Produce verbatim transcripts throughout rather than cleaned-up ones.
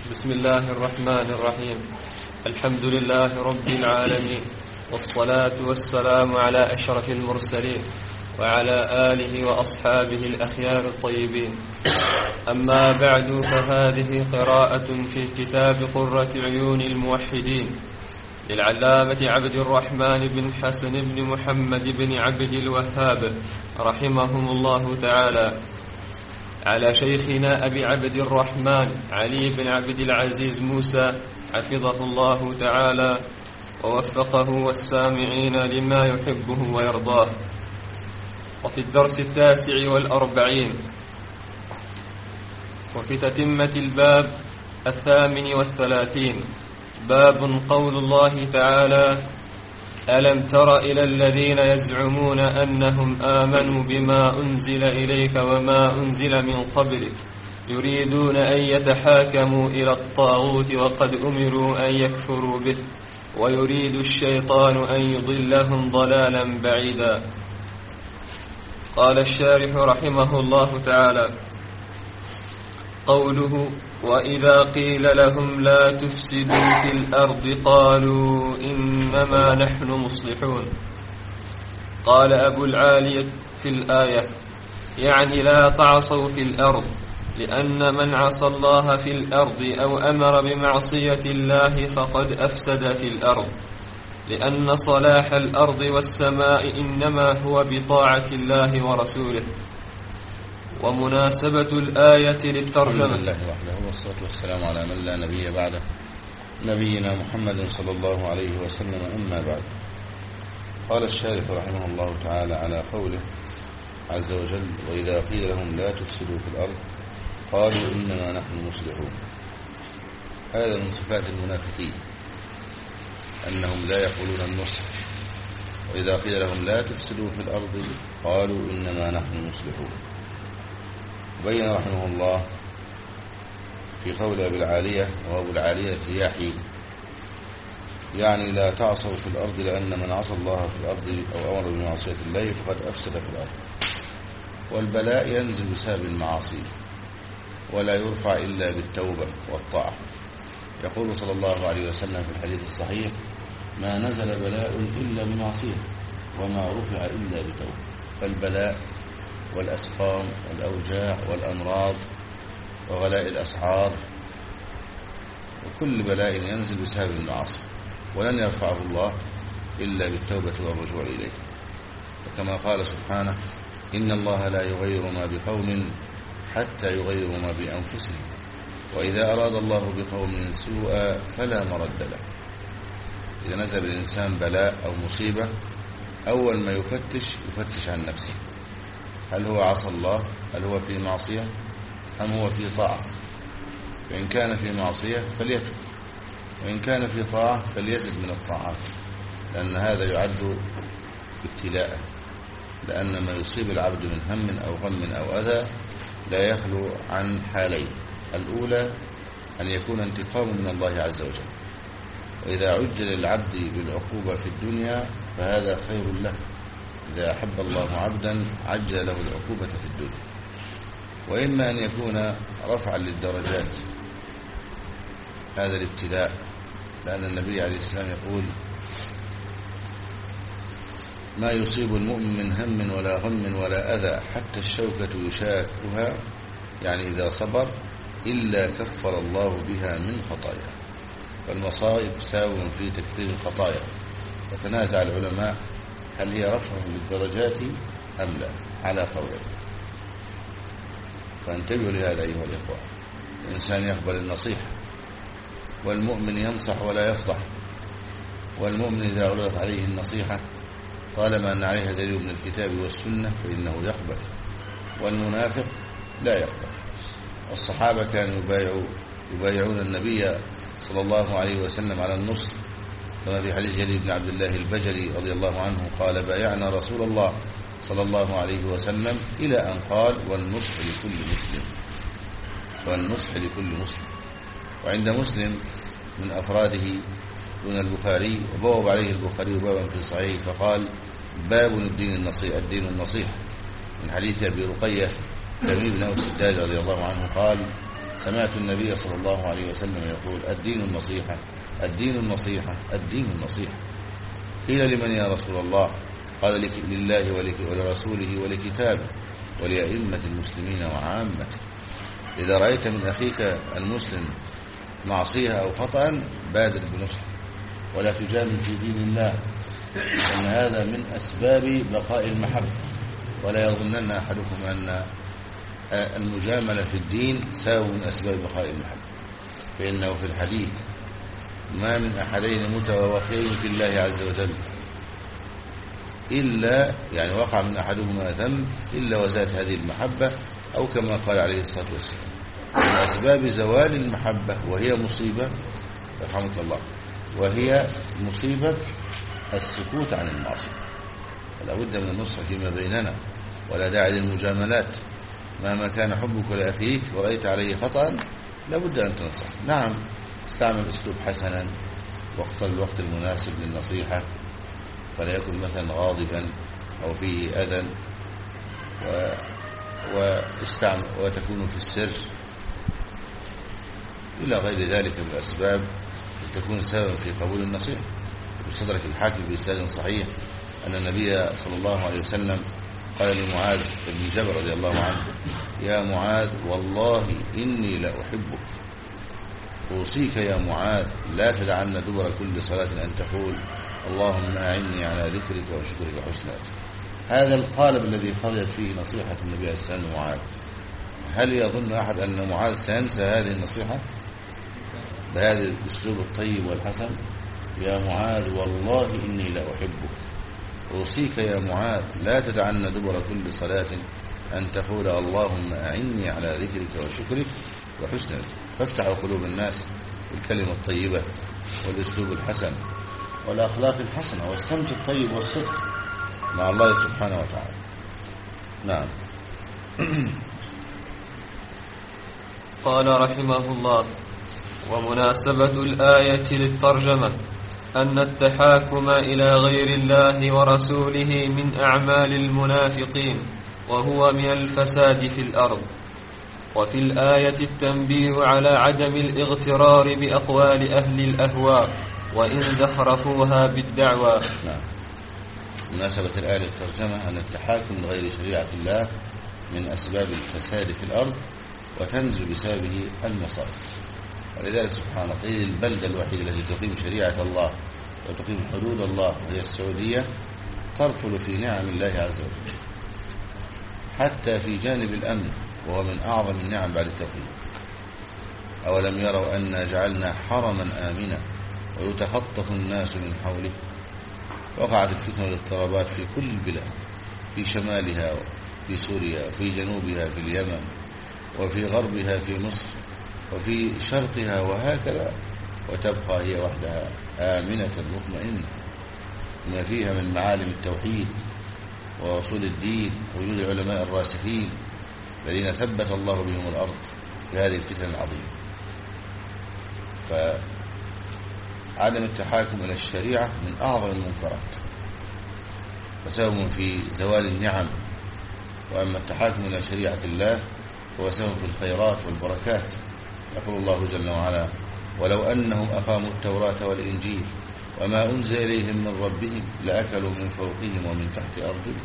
بسم الله الرحمن الرحيم. الحمد لله رب العالمين، والصلاة والسلام على أشرف المرسلين وعلى آله وأصحابه الأخيار الطيبين. أما بعد، فهذه قراءة في كتاب قرة عيون الموحدين للعلامة عبد الرحمن بن حسن بن محمد بن عبد الوهاب رحمهم الله تعالى، على شيخنا أبي عبد الرحمن علي بن عبد العزيز موسى حفظه الله تعالى ووفقه والسامعين لما يحبه ويرضاه. وفي الدرس التاسع والأربعين وفي تتمة الباب الثامن والثلاثين، باب قول الله تعالى: ألم تر إلى الذين يزعمون أنهم آمنوا بما أنزل إليك وما أنزل من قبلك يريدون أن يتحاكموا إلى الطاغوت وقد أمروا أن يكفروا به ويريد الشيطان أن يضلهم ضلالا بعيدا. قال الشارح رحمه الله تعالى: قوله: وإذا قيل لهم لا تفسدوا في الأرض قالوا إنما نحن مصلحون. قال أبو العالية في الآية: يعني لا تعصوا في الأرض، لأن من عصى الله في الأرض أو أمر بمعصية الله فقد أفسد في الأرض، لأن صلاح الأرض والسماء إنما هو بطاعة الله ورسوله. ومناسبة الآية للترجمة. الحمد لله وحده، والصلاة والسلام على من لا نبي بعده، نبينا محمد صلى الله عليه وسلم. أما بعد، قال الشارح رحمه الله تعالى على قوله عز وجل: وإذا قيل لهم لا تفسدوا في الأرض قالوا إنما نحن مصلحون. هذا من صفات المنافقين، أنهم لا يقولون النصح. وإذا قيل لهم لا تفسدوا في الأرض قالوا إنما نحن مصلحون. بين رحمه الله في قول أبي العالية، وأبو العالية الرياحي، يعني لا تعصوا في الأرض، لأن من عصى الله في الأرض أو أمر بمعصية الله فقد أفسد في الأرض. والبلاء ينزل بسبب المعاصي ولا يرفع إلا بالتوبة والطاعة. يقول صلى الله عليه وسلم في الحديث الصحيح: ما نزل بلاء إلا بمعصية وما رفع إلا بتوبة. فالبلاء والأسقام والأوجاع والأمراض وغلاء الأسعار وكل بلاء ينزل بسبب المعاصي، ولن يرفعه الله إلا بالتوبة والرجوع إليه. وكما قال سبحانه: إن الله لا يغير ما بقوم حتى يغيروا ما بأنفسهم، وإذا أراد الله بقوم سوءا فلا مرد له. إذا نزل الإنسان بلاء أو مصيبة، أول ما يفتش يفتش عن نفسه، هل هو عصى الله؟ هل هو في معصية؟ أم هو في طاعة؟ فإن كان في معصية فليتب، وإن كان في طاعة فليزد من الطاعات، لأن هذا يعد ابتلاء. لأن ما يصيب العبد من هم أو غم أو أذى لا يخلو عن حالين: الأولى أن يكون انتقام من الله عز وجل، وإذا عجل العبد بالعقوبة في الدنيا فهذا خير له. إذا أحب الله عبدا عجل له العقوبة في الدنيا. وإما أن يكون رفعا للدرجات، هذا الابتلاء، لأن النبي عليه السلام يقول: ما يصيب المؤمن من هم ولا غم ولا أذى حتى الشوكة يشاكها، يعني إذا صبر، إلا كفر الله بها من خطايا. فالمصائب ساو في تكفير الخطايا. وتنازع العلماء هل هي رفع للدرجات أم لا، على قولين. فانتبهوا لهذا أيها الإخوة. الإنسان يقبل النصيحة، والمؤمن ينصح ولا يفضح. والمؤمن إذا عرضت عليه النصيحة طالما أن عليها دليل من الكتاب والسنة فإنه يقبل، والمنافق لا يقبل. والصحابة كانوا يبايعوا يبايعون النبي صلى الله عليه وسلم على النصر، كما في حديث جرير بن عبد الله البجلي رضي الله عنه قال: بايعنا رسول الله صلى الله عليه وسلم إلى أن قال: والنصح لكل مسلم، والنصح لكل مسلم. وعند مسلم من أفراده دون البخاري، وبوب عليه البخاري بابا في صحيح فقال: باب الدين النصيحة، الدين النصيحة، من حديث أبي رقية تميم بن أوس الداري رضي الله عنه قال: سمعت النبي صلى الله عليه وسلم يقول الدين النصيحة الدين النصيحة الدين النصيحة. قيل لمن يا رسول الله؟ قال لك لله ولرسوله ولكتابه ولأئمة المسلمين وعامته. إذا رأيت من أخيك المسلم معصية أو خطأ بادر بنصحه ولا تجامل في دين الله، لأن هذا من أسباب بقاء المحبة. ولا يظنن أحدكم أن المجاملة في الدين سبب من أسباب بقاء المحبة، فإنه في الحديث ما من أحدين متوافقين في الله عز وجل إلا يعني وقع من أحدهما ذنب إلا وزادت هذه المحبة، أو كما قال عليه الصلاة والسلام من أسباب زوال المحبة وهي مصيبة رحمك الله، وهي مصيبة السكوت عن المعصية. فلا بد من النصح فيما بيننا، ولا داعي للمجاملات. مهما كان حبك لأخيك ورأيت عليه خطأ لا بد أن تنصح. نعم استعمل أسلوب حسنا واختر الوقت المناسب للنصيحة، فلا يكن مثلا غاضبا أو فيه أذى، و... واستعمل وتكون في السر إلى غير ذلك من الأسباب تكون سببا في قبول النصيحة. واستدرك الحاكم بإسناد صحيح أن النبي صلى الله عليه وسلم قال لمعاذ بن جبل رضي الله عنه يا معاذ والله إني لأحبك، أوصيك يا معاذ لا تدعن دبر كل صلاة أن تقول اللهم أعني على ذكرك وشكرك وحسن عبادتك. هذا القالب الذي خرجت فيه نصيحة النبي عليه الصلاة والسلام معاذ، هل يظن أحد أن معاذ سينسى هذه النصيحة بهذا الأسلوب الطيب والحسن؟ يا معاذ والله إني لأحبك، أوصيك يا معاذ لا تدعن دبر كل صلاة أن تقول اللهم أعني على ذكرك وشكرك وحسن عبادتك. فافتحوا قلوب الناس بالكلمة الطيبة والأسلوب الحسن والأخلاق الحسنة والصمت الطيب والصدق مع الله سبحانه وتعالى. نعم. قال رحمه الله: ومناسبة الآية للترجمة أن التحاكم إلى غير الله ورسوله من أعمال المنافقين، وهو من الفساد في الأرض. وفي الآية التنبيه على عدم الاغترار بأقوال أهل الأهواء وإن زخرفوها بالدعوى. نعم. مناسبة الآية للترجمة أن التحاكم لغير شريعة الله من أسباب الفساد في الأرض وتنزل بسببه المصائب. ولذلك سبحانه قيل البلدة الوحيدة التي تقيم شريعة الله وتقيم حدود الله وهي السعودية ترفل في نعم الله عز وجل حتى في جانب الأمن، وهو من أعظم النعم بعد التوحيد. أولم يروا أنا جعلنا حرما آمنا ويتخطف الناس من حوله. وقعت الفتنة والاضطرابات في كل البلاد، في شمالها في سوريا وفي جنوبها في اليمن وفي غربها في مصر وفي شرقها وهكذا، وتبقى هي وحدها آمنة مطمئنة ما فيها من معالم التوحيد وأصول الدين ووجود العلماء الراسخين الذين ثبت الله بهم الأرض في هذه الفتن العظيمة. فعدم التحاكم إلى الشريعة من أعظم المنكرات وسبب في زوال النعم، وأما التحاكم إلى شريعة الله هو سبب في الخيرات والبركات. يقول الله جل وعلا: ولو أنهم أقاموا التوراة والإنجيل وما أنزل إليهم من ربهم لأكلوا من فوقهم ومن تحت أرجلهم.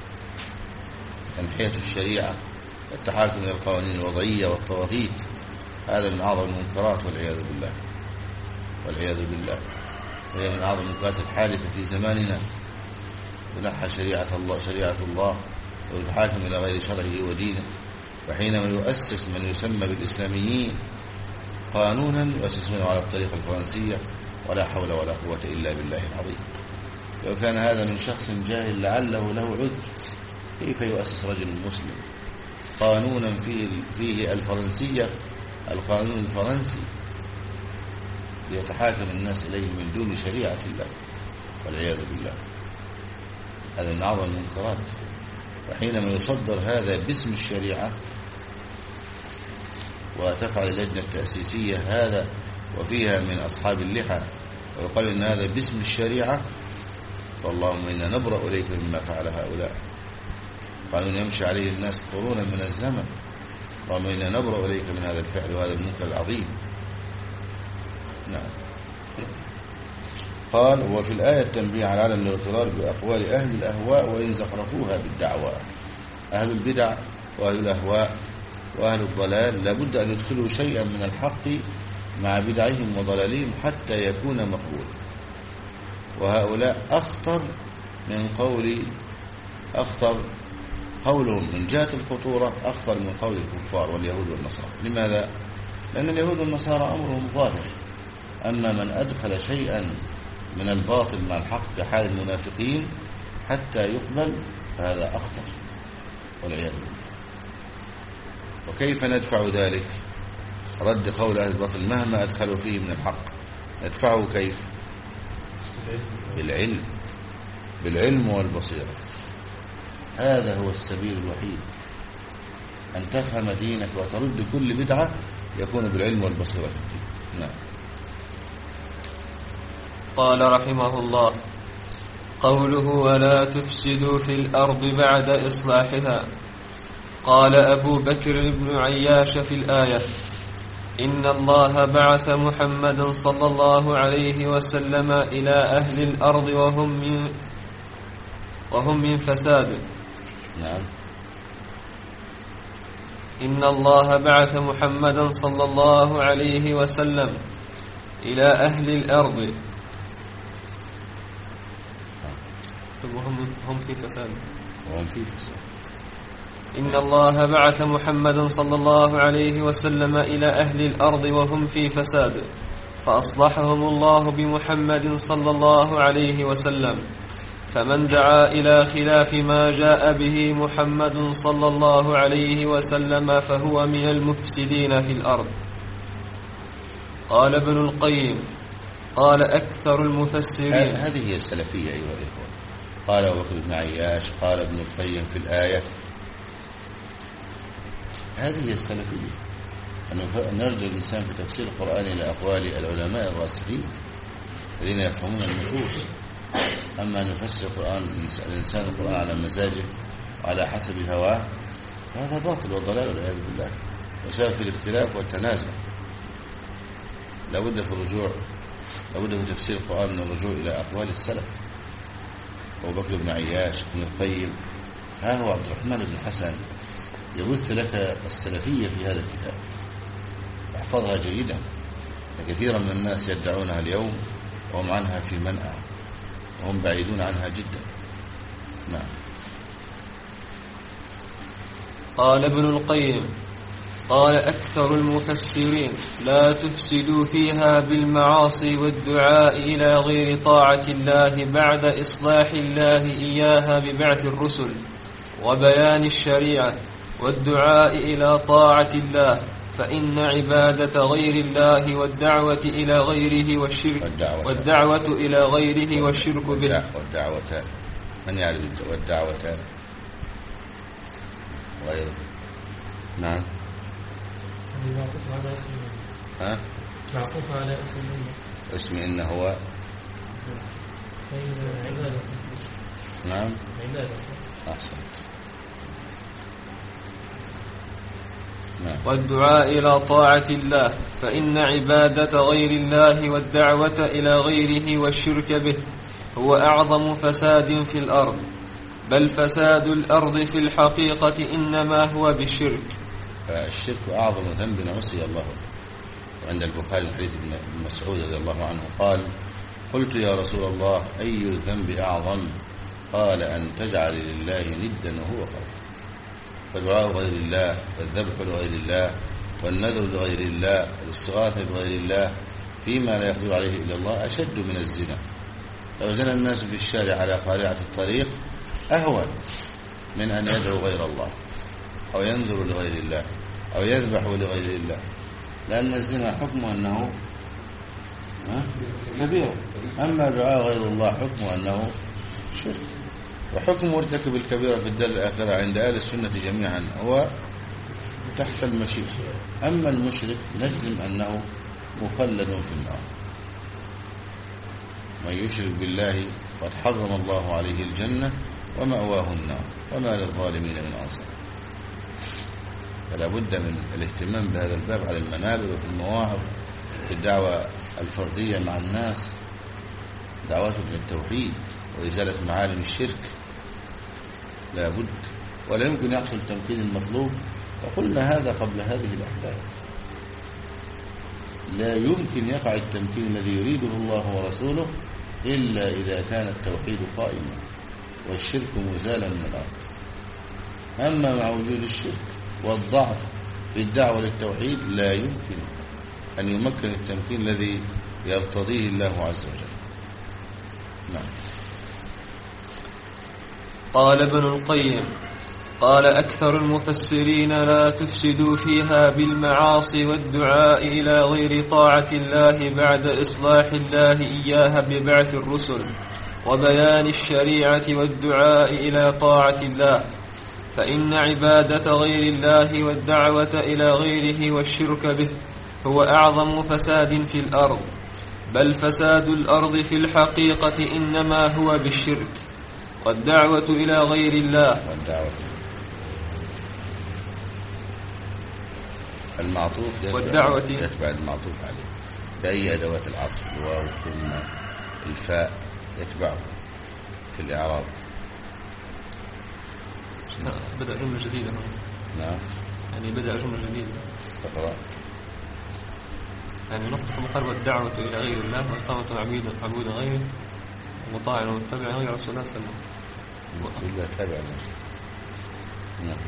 تنحية الشريعة والتحاكم إلى القوانين الوضعية والطواغيت هذا من أعظم المنكرات والعياذ بالله والعياذ بالله وهي من أعظم المنكرات الحادثة في زماننا. تنحى شريعة الله شريعة الله ويتحاكم إلى غير شرعه ودينه. وحينما يؤسس من يسمى بالإسلاميين قانونا يؤسسونه على الطريقة الفرنسية ولا حول ولا قوة إلا بالله العظيم. لو كان هذا من شخص جاهل لعله له عذر، كيف يؤسس رجل مسلم قانونا فيه, فيه الفرنسية القانون الفرنسي ليتحاكم الناس إليه من دون شريعة الله والعياذ بالله؟ هذا من أعظم المنكرات. وحينما يصدر هذا باسم الشريعة وتفعل اللجنة التأسيسية هذا وفيها من أصحاب اللحى ويقال إن هذا باسم الشريعة، فاللهم إنا نبرأ إليك مما فعل هؤلاء. قانون يمشي عليه الناس قرونا من الزمن اللهم إنا نبرأ إليك من هذا الفعل وهذا المنكر العظيم. نعم. قال: وفي الآية التنبيه على عدم الاغترار بأقوال أهل الأهواء وإن زخرفوها بالدعوى. أهل البدع وأهل الأهواء وأهل الضلال لابد أن يدخلوا شيئا من الحق مع بدعهم وضلالهم حتى يكون مقبول، وهؤلاء أخطر من قول أخطر قولهم من جهة الخطورة أخطر من قول الكفار واليهود والنصارى. لماذا؟ لأن اليهود والنصارى أمرهم ظاهر، أما من أدخل شيئا من الباطل مع الحق كحال المنافقين حتى يقبل فهذا أخطر والعياذ بالله. وكيف ندفع ذلك؟ رد قول أهل الباطل مهما أدخلوا فيه من الحق ندفعه كيف؟ بالعلم بالعلم والبصيرة. هذا هو السبيل الوحيد أن تفهم دينك وترد كل بدعة، يكون بالعلم والبصيرة. نعم. قال رحمه الله: قوله ولا تفسدوا في الأرض بعد إصلاحها. قال أبو بكر بن عياش في الآية: إن الله بعث محمدا صلى الله عليه وسلم إلى أهل الأرض وهم من وهم من فساد. نعم. إن الله بعث محمدا صلى الله عليه وسلم إلى أهل الأرض وهم هم في فساد. وهم في فساد. إن الله بعث محمدا صلى الله عليه وسلم إلى أهل الأرض وهم في فساد، فأصلحهم الله بمحمد صلى الله عليه وسلم. فمن دعا إلى خلاف ما جاء به محمد صلى الله عليه وسلم فهو من المفسدين في الأرض. قال ابن القيم: قال أكثر المفسرين. هذه هي السلفية أيها الإخوة. قال أبو بكر بن عياش، قال ابن القيم في الآية. هذه هي السلفية، أن نرجع الإنسان في تفسير القرآن إلى أقوال العلماء الراسخين الذين يفهمون النصوص. أما أن يفسر القرآن الإنسان القرآن على مزاجه وعلى حسب هواه هذا باطل وضلال والعياذ بالله، وسبب في الاختلاف والتنازع. لابد في الرجوع لابد في تفسير القرآن من الرجوع إلى أقوال السلف. أبو بكر بن عياش، ابن القيم، ها هو عبد الرحمن بن حسن يبث لك السلفية في هذا الكتاب، احفظها جيدا، فكثيرا من الناس يدعونها اليوم وهم عنها في منأى وهم بعيدون عنها جدا. نعم. قال ابن القيم: قال أكثر المفسرين: لا تفسدوا فيها بالمعاصي والدعاء إلى غير طاعة الله بعد إصلاح الله إياها ببعث الرسل وبيان الشريعة، والدعاء إلى طاعة الله، فإن عبادة غير الله والدعوة إلى غيره والشرك والدعوة, والدعوة إلى غيره والشرك به. والدعوة من يعرف والدعوة غيره؟ نعم. معطوف على اسم ها؟ معطوف على اسم اسم إن هو عبادة. نعم. عبادة. أحسن. والدعاء إلى طاعة الله، فإن عبادة غير الله والدعوة إلى غيره والشرك به هو أعظم فساد في الأرض، بل فساد الأرض في الحقيقة إنما هو بالشرك. فالشرك أعظم ذنب عصي الله. وعند البخاري الحديث ابن مسعود رضي الله عنه قال: قلت يا رسول الله أي الذنب أعظم؟ قال: أن تجعل لله ندا وهو خلقك. فدعاء غير الله والذبح لغير الله والنذر لغير الله والاستغاثة بغير الله فيما لا يقدر عليه إلا الله أشد من الزنا. لو زنى الناس في الشارع على قارعة الطريق أهون من أن يدعو غير الله أو ينذر لغير الله أو يذبح لغير الله، لأن الزنا حكمه أنه كبير، أما دعاء غير الله حكمه أنه شرك. وحكم مرتكب الكبيرة في الدار الآخرة عند أهل السنة جميعا هو تحت المشيئة، أما المشرك نجزم أنه مخلد في النار. من يشرك بالله قد حرم الله عليه الجنة ومأواه النار وما للظالمين من أنصار. فلا بد من الاهتمام بهذا الباب على المنابر وفي المواهب، في الدعوة الفردية مع الناس، دعوتهم للتوحيد وإزالة معالم الشرك. لا بد، ولا يمكن يحصل التمكين المطلوب، وقلنا هذا قبل هذه الأحداث. لا يمكن يقع التمكين الذي يريده الله ورسوله إلا إذا كان التوحيد قائما والشرك مزالا من الأرض. أما مع وجود الشرك والضعف في الدعوة للتوحيد لا يمكن أن يمكن التمكين الذي يرتضيه الله عز وجل. نعم. قال ابن القيم: قال أكثر المفسرين: لا تفسدوا فيها بالمعاصي والدعاء إلى غير طاعة الله بعد إصلاح الله إياها ببعث الرسل وبيان الشريعة والدعاء إلى طاعة الله، فإن عبادة غير الله والدعوة إلى غيره والشرك به هو أعظم فساد في الأرض، بل فساد الأرض في الحقيقة إنما هو بالشرك والدعوة إلى غير الله. والدعوة المعطوف والدعوة يتبع المعطوف عليه بأي أدوات العطف، الواو ثم الفاء يتبعه في الإعراب. بدأ جملة جديدة. نعم، يعني بدأ جملة جديدة. تقرأ. يعني نقطة مقر والدعوة إلى غير الله وإقامة عبيد عبود غيره ومطاع ومتبع غير رسول الله صلى الله عليه وسلم. نعم.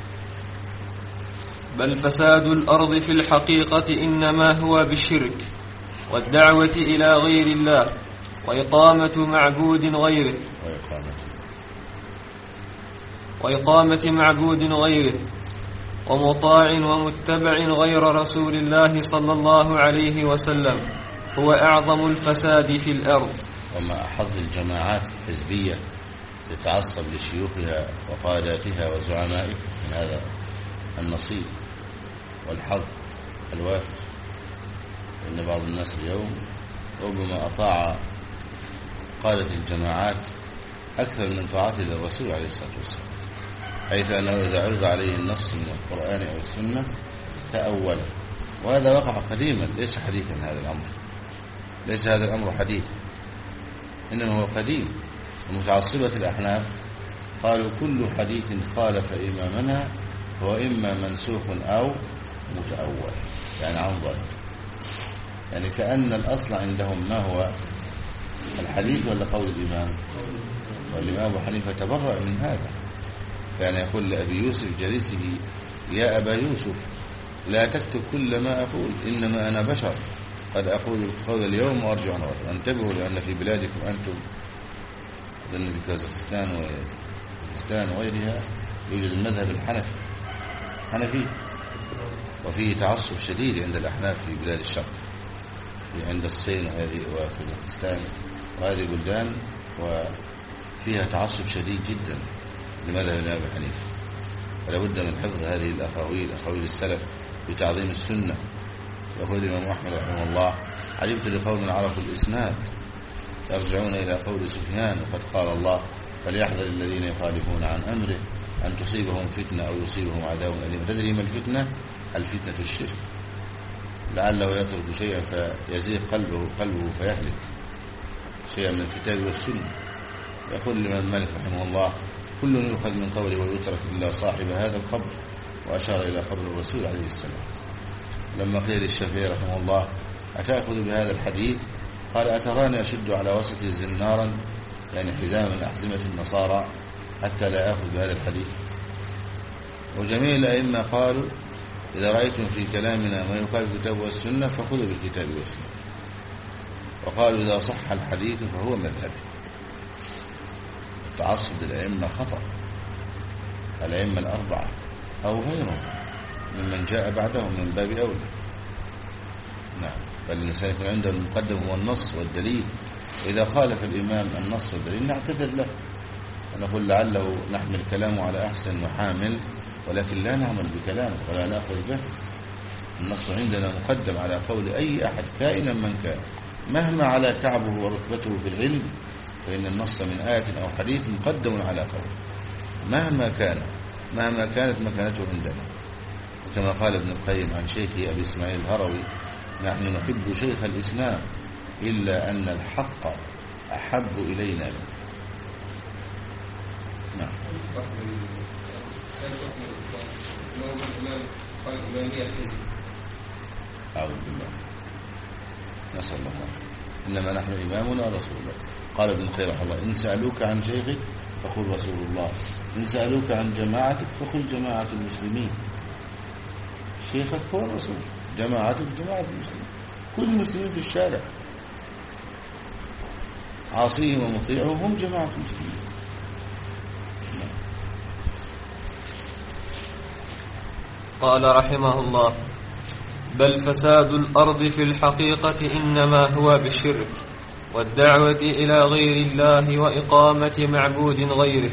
بل فساد الأرض في الحقيقة إنما هو بالشرك والدعوة إلى غير الله وإقامة معبود غيره وإقامة وإقامة معبود غيره ومطاع ومتبع غير رسول الله صلى الله عليه وسلم هو أعظم الفساد في الأرض. وما أحظ الجماعات الحزبية لتعصب لشيوخها وقاداتها وزعمائها من هذا النصيب والحظ الوافر، إن بعض الناس اليوم ربما أطاع قادة الجماعات أكثر من طاعته للرسول عليه الصلاة والسلام، حيث أنه إذا عرض عليه النص من القرآن أو السنة تأوله. وهذا وقع قديما، ليس حديثا هذا الأمر، ليس هذا الأمر حديث، إنما هو قديم. ومتعصبة الأحناف قالوا كل حديث خالف إمامنا هو إما منسوخ أو متأول، يعني عن ظاهر. يعني كأن الأصل عندهم ما هو الحديث ولا قول الإمام، والإمام أبو حنيفة تبرأ من هذا. كان يقول لأبي يوسف جليسه: يا أبا يوسف لا تكتب كل ما أقول، إنما أنا بشر قد أقول القول اليوم وأرجع غدا. وانتبهوا لأن في بلادكم أنتم، أظن في كازاخستان وباكستان وغيرها، يوجد المذهب الحنفي حنفي وفيه تعصب شديد عند الأحناف في بلاد الشرق، في عند الصين وهذه وكازاخستان وهذه بلدان، وفيها تعصب شديد جدا لمذهب الإمام أبي حنيفة. فلا بد من حفظ هذه الأخاويل، أخاويل السلف، بتعظيم السنة. يقول الإمام أحمد رحمه الله: عجبت لقوم عرفوا الإسناد يرجعون إلى قول سفيان وقد قال الله: فليحذر الذين يخالفون عن أمره أن تصيبهم فتنة أو يصيبهم عذاب أليم. تدري ما الفتنة؟ الفتنة الشرك، لعله يترك شيئا فيزيغ قلبه قلبه فيهلك، شيئا من الكتاب والسنة. يقول الإمام مالك رحمه الله: كل يؤخذ من قوله ويترك إلا صاحب هذا القبر، وأشار إلى قبر الرسول عليه السلام. لما قيل للشافعي رحمه الله: أتأخذ بهذا الحديث؟ قال: أتراني أشد على وسط زنارا، يعني حزام من أحزمة النصارى، حتى لا أخذ بهذا الحديث. وجميع الأئمة قالوا: إذا رأيتم في كلامنا ما يخالف الكتاب والسنة فخذوا بالكتاب والسنة. وقالوا: إذا صح الحديث فهو مذهبي. التعصب للأئمة خطأ، الأئمة الأربعة أو غيرهم ممن جاء بعدهم من باب أولى. نعم، بل الإنسان يكون عنده المقدم هو النص والدليل، وإذا خالف الإمام النص والدليل نعتذر له ونقول لعله نحمل كلامه على أحسن وحامل، ولكن لا نعمل بكلامه ولا نأخذ به. النص عندنا مقدم على قول أي أحد كائنا من كان، مهما على كعبه ورتبته في العلم، فإن النص من آية أو حديث مقدم على قول، مهما كان، مهما كانت مكانته عندنا. كما قال ابن القيم عن شيخه أبي إسماعيل الهروي: نحن نحب شيخ الإسلام إلا أن الحق أحب إلينا منه. نعم. أعوذ بالله، نسأل الله. إنما نحن إمامنا رسول الله. قال ابن القيم رحمه الله: إن سألوك عن شيخك فقل رسول الله، إن سألوك عن جماعتك فقل جماعة المسلمين. شيخك هو الرسول، جماعتك جماعة المسلمين، كل المسلمين في الشارع، عاصيهم ومطيعهم هم جماعة المسلمين. قال رحمه الله: بل فساد الأرض في الحقيقة إنما هو بالشرك والدعوة إلى غير الله وإقامة معبود غيره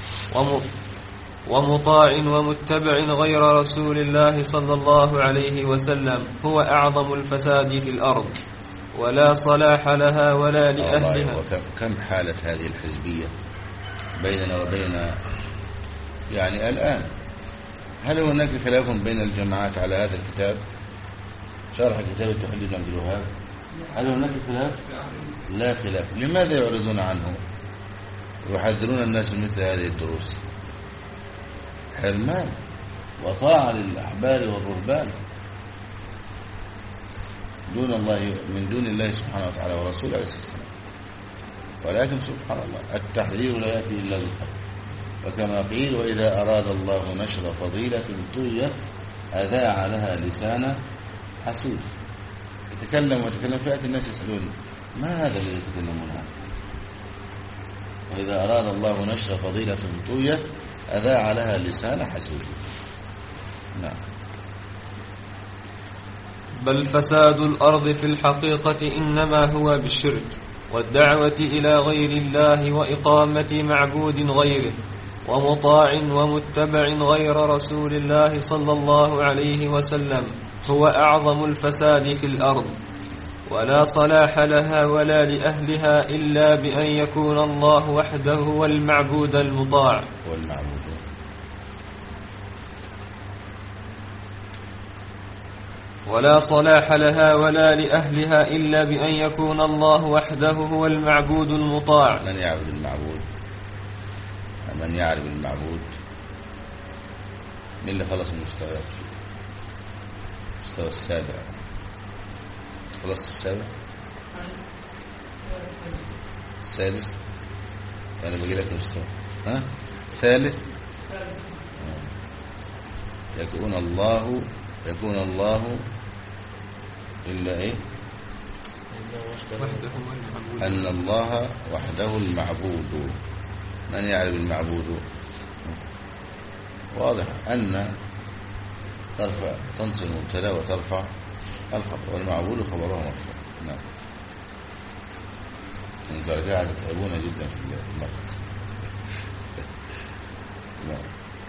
ومطاع ومتبع غير رسول الله صلى الله عليه وسلم هو أعظم الفساد في الأرض، ولا صلاح لها ولا لأهلها. كم حالة هذه الحزبية بيننا وبين يعني الآن؟ هل هناك خلاف بين الجماعات على هذا الكتاب، شرح كتاب التوحيد عبد الوهاب؟ هل هناك خلاف؟ لا خلاف. لماذا يعرضون عنه ويحذرون الناس من مثل هذه الدروس؟ حرمان وطاعة للأحبار والرهبان دون الله، من دون الله سبحانه وتعالى ورسوله عليه الصلاة والسلام. ولكن سبحان الله التحذير لا يأتي إلا بالحق، وكما قيل: وإذا أراد الله نشر فضيلة طوية أذاع لها لسان حسود. يتكلم ويتكلم فئة الناس يسألون: ما هذا الذي يتكلمون عنه؟ وإذا أراد الله نشر فضيلة طوية أذاع لها لسان حسود. نعم. بل فساد الأرض في الحقيقة إنما هو بالشرك والدعوة إلى غير الله وإقامة معبود غيره ومطاع ومتبع غير رسول الله صلى الله عليه وسلم هو أعظم الفساد في الأرض، ولا صلاح لها ولا لأهلها إلا بأن يكون الله وحده هو المعبود المطاع. والمعبود ولا صلاح لها ولا لأهلها إلا بأن يكون الله وحده هو المعبود المطاع. من يعبد المعبود؟ من يعرف المعبود؟ من اللي خلص المستويات؟ المستوى السابع خلص السابع السادس، أنا بقي لك مستوى ها ثالث. يكون الله يكون الله إلا إيه؟ أن الله وحده المعبود. من يعرف المعبود؟ واضح أن ترفع تنصب المبتدا وترفع الخبر، والمعبود خبره مرفوع. نعم. الدرجات يتعبون جدا في المركز. نعم.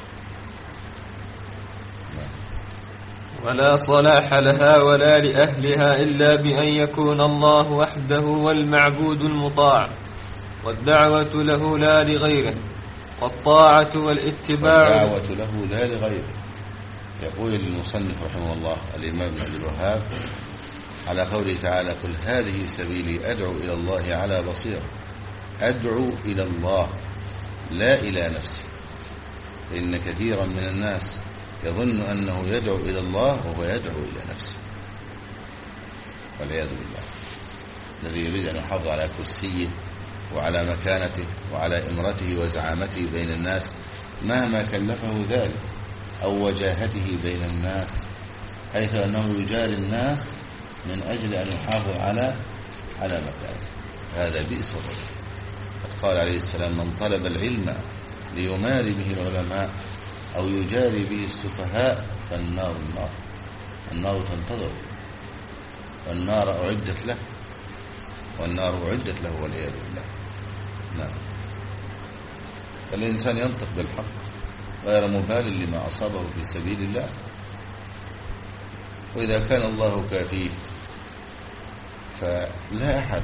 ولا صلاح لها ولا لأهلها إلا بأن يكون الله وحده هو المعبود المطاع، والدعوة له لا لغيره، والطاعة والاتباع والدعوة له لا لغيره. يقول المصنف رحمه الله الإمام ابن عبد الوهاب على قوله تعالى: قل هذه سبيلي أدعو إلى الله على بصيرة. أدعو إلى الله لا إلى نفسي، إن كثيرا من الناس يظن أنه يدعو إلى الله وهو يدعو إلى نفسه، والعياذ بالله. الذي يريد أن يحافظ على كرسيه وعلى مكانته وعلى إمرته وزعامته بين الناس مهما كلفه ذلك، أو وجاهته بين الناس، حيث أنه يجاري الناس من أجل أن يحافظ على على مكانته، هذا بئس الرجل. قد قال عليه السلام: من طلب العلم ليماري به العلماء أو يجاري به السفهاء فالنار النار النار تنتظر، والنار أعدت له والنار أعدت له والعياذ بالله. نعم. فالإنسان ينطق بالحق غير مبال لما أصابه في سبيل الله، وإذا كان الله كافيه فلا أحد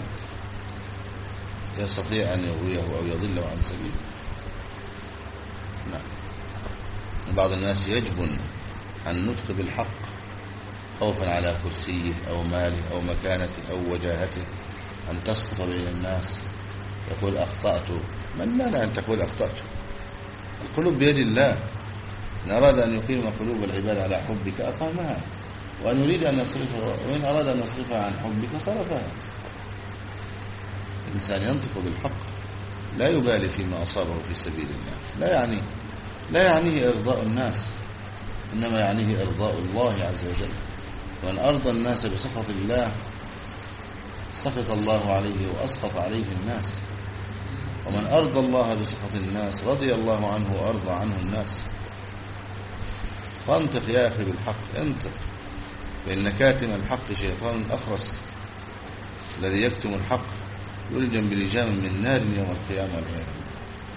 يستطيع أن يغويه أو يضله عن سبيله. نعم. بعض الناس يجبن النطق بالحق خوفا على كرسيه أو ماله أو مكانته أو وجاهته، أن تسقط بين الناس يقول أخطأت. من مانع أن تقول أخطأت؟ القلوب بيد الله، إن أراد أن يقيم قلوب العباد على حبك أقامها، وأن يريد أن يصرفها، وإن أراد أن يصرفها عن حبك صرفها. الإنسان ينطق بالحق لا يبالي فيما أصابه في سبيل الله، لا يعني لا يعنيه إرضاء الناس، إنما يعنيه إرضاء الله عز وجل. وأن أرضى الناس بسخط الله سخط الله عليه وأسخط عليه الناس، ومن أرضى الله بسخط الناس رضي الله عنه وأرضى عنه الناس. فانطق يا أخي بالحق، انطق، فإن كاتم الحق شيطان أخرس، الذي يكتم الحق يلجم بلجام من نار يوم القيامة والعياذ بالله.